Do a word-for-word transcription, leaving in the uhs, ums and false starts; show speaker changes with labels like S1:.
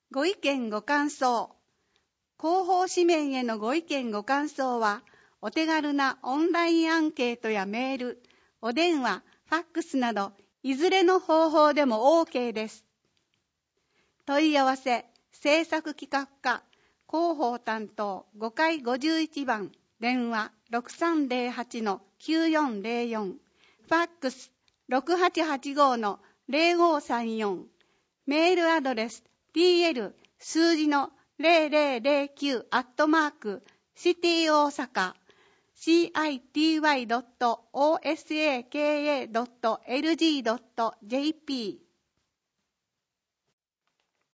S1: ご意見ご感想。広報紙面へのご意見ご感想は、お手軽なオンラインアンケートやメール、お電話、ファックスなど、いずれの方法でも OK です。問い合わせ、制作企画課、広報担当ごかいごじゅういちばん、電話 ろくさんゼロはちのきゅうよんゼロよん、ファックス ろくはちはちごのゼロごさんよん、メールアドレス ティーエル 数字のゼロゼロゼロきゅうアットマークシティ大阪 シーアイティーワイドットオーエスエーケーエードットエルジードットジェーピー